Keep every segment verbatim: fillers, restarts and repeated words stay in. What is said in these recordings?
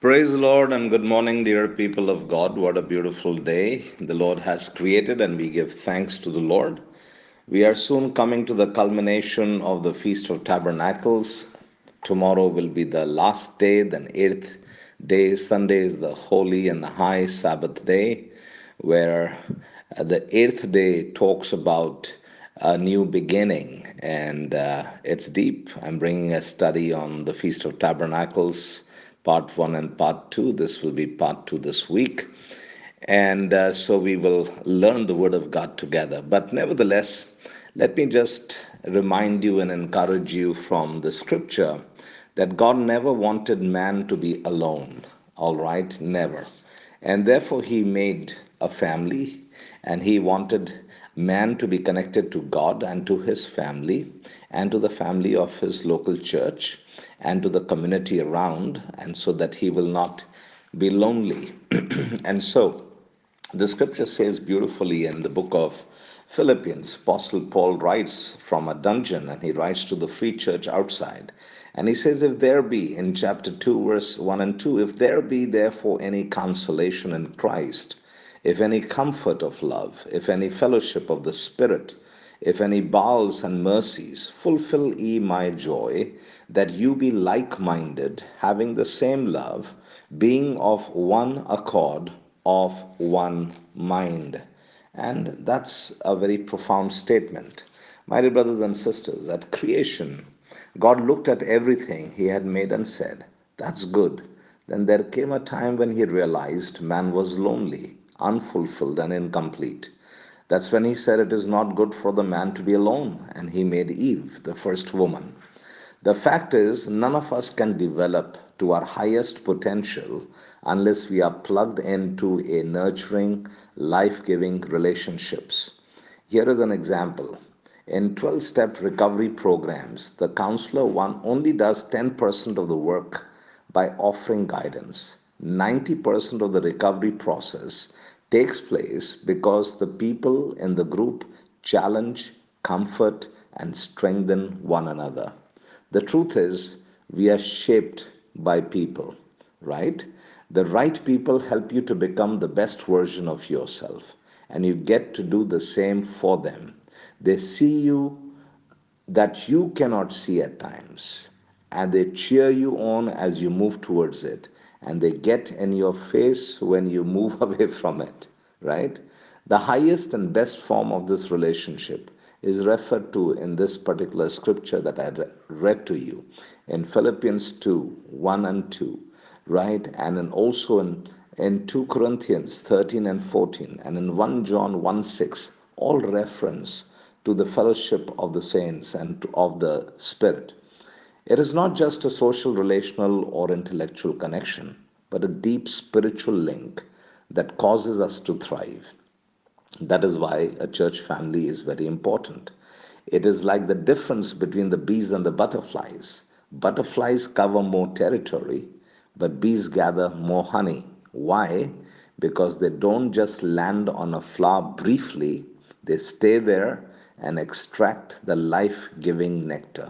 Praise the Lord and good morning, dear people of God. What a beautiful day the Lord has created, and we give thanks to the Lord. We are soon coming to the culmination of the Feast of Tabernacles. Tomorrow will be the last day, then eighth day. Sunday is the holy and the high Sabbath day, where uh, the eighth day talks about a new beginning, and uh, it's deep. I'm bringing a study on the Feast of Tabernacles, part one and part two. This will be part two this week. And uh, so we will learn the Word of God together. But nevertheless, let me just remind you and encourage you from the scripture that God never wanted man to be alone. All right? Never. And therefore, He made a family, and He wanted man to be connected to God and to his family and to the family of his local church and to the community around, and so that he will not be lonely. And so, the scripture says beautifully in the book of Philippians, Apostle Paul writes from a dungeon, and he writes to the free church outside. And he says, If there be, in chapter two, verse one and two, if there be therefore any consolation in Christ, if any comfort of love, if any fellowship of the Spirit, if any bowels and mercies, fulfill ye my joy, that you be like minded, having the same love, being of one accord, of one mind. And that's a very profound statement. My dear brothers and sisters, at creation, God looked at everything He had made and said, That's good. Then there came a time when He realized man was lonely, unfulfilled, and incomplete. That's when He said, It is not good for the man to be alone, and He made Eve, the first woman. The fact is, none of us can develop to our highest potential unless we are plugged into a nurturing, life giving relationships. Here is an example. In twelve step recovery programs, the counselor one only does ten percent of the work by offering guidance. ninety percent of the recovery process takes place because the people in the group challenge, comfort, and strengthen one another. The truth is, we are shaped by people, right? The right people help you to become the best version of yourself, and you get to do the same for them. They see you that you cannot see at times, and they cheer you on as you move towards it, and they get in your face when you move away from it, right? The highest and best form of this relationship is referred to in this particular scripture that I read to you in Philippians two one and two, right? And in also in, in two Corinthians thirteen and fourteen, and in First John one six, all reference to the fellowship of the saints and of the Spirit. It is not just a social, relational, or intellectual connection, but a deep spiritual link that causes us to thrive. That is why a church family is very important. It is like the difference between the bees and the butterflies. Butterflies cover more territory, but bees gather more honey. Why? Because they don't just land on a flower briefly, they stay there and extract the life giving nectar.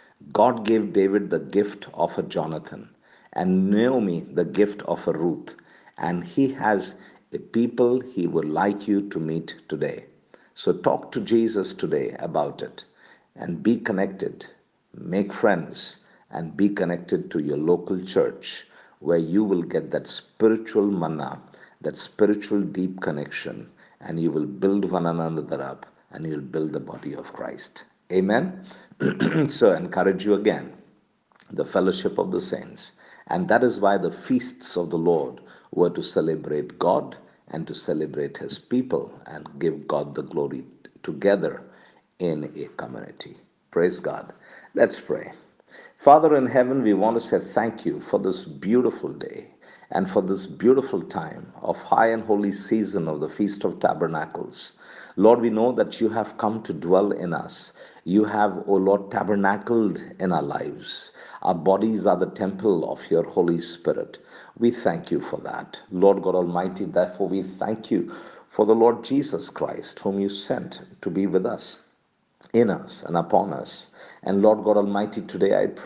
God gave David the gift of a Jonathan and Naomi the gift of a Ruth, and He has a people He would like you to meet today. So talk to Jesus today about it and be connected, make friends, and be connected to your local church where you will get that spiritual manna, that spiritual deep connection, and you will build one another up and you'll build the body of Christ. Amen. So, I encourage you again the fellowship of the saints. And that is why the feasts of the Lord were to celebrate God and to celebrate His people and give God the glory together in a community. Praise God. Let's pray. Father in heaven, we want to say thank you for this beautiful day and for this beautiful time of high and holy season of the Feast of Tabernacles. Lord, we know that you have come to dwell in us. You have, O Lord, tabernacled in our lives. Our bodies are the temple of your Holy Spirit. We thank you for that. Lord God Almighty, therefore we thank you for the Lord Jesus Christ, whom you sent to be with us, in us, and upon us. And Lord God Almighty, today I pray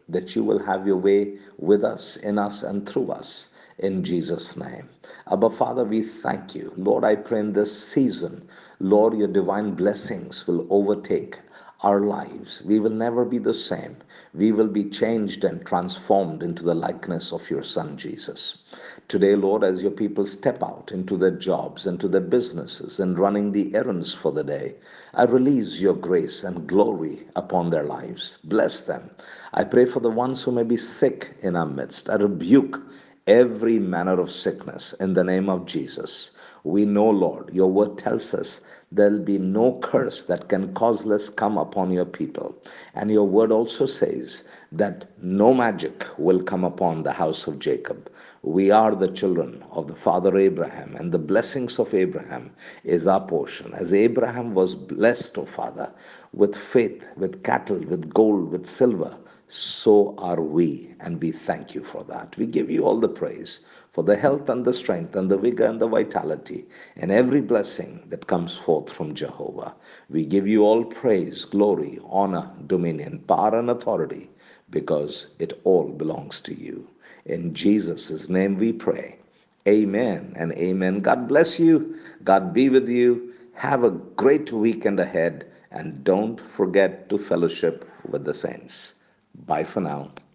that you will have your way with us, in us, and through us. In Jesus' name. Abba Father, we thank you. Lord, I pray in this season, Lord, your divine blessings will overtake our lives. We will never be the same. We will be changed and transformed into the likeness of your Son, Jesus. Today, Lord, as your people step out into their jobs, into their businesses, and running the errands for the day, I release your grace and glory upon their lives. Bless them. I pray for the ones who may be sick in our midst. I rebuke every manner of sickness in the name of Jesus. We know, Lord, your word tells us there'll be no curse that can causeless come upon your people. And your word also says that no magic will come upon the house of Jacob. We are the children of the father Abraham, and the blessings of Abraham is our portion. As Abraham was blessed, O Father, with faith, with cattle, with gold, with silver, so are we, and we thank you for that. We give you all the praise for the health and the strength and the vigor and the vitality and every blessing that comes forth from Jehovah. We give you all praise, glory, honor, dominion, power, and authority because it all belongs to you. In Jesus' name we pray. Amen and amen. God bless you. God be with you. Have a great weekend ahead, and don't forget to fellowship with the saints. Bye for now.